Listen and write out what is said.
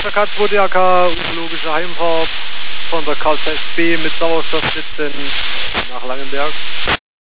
der K2DAK, ufologische Heimfahrt von der KZB mit Sauerstoff 17 nach Langenberg.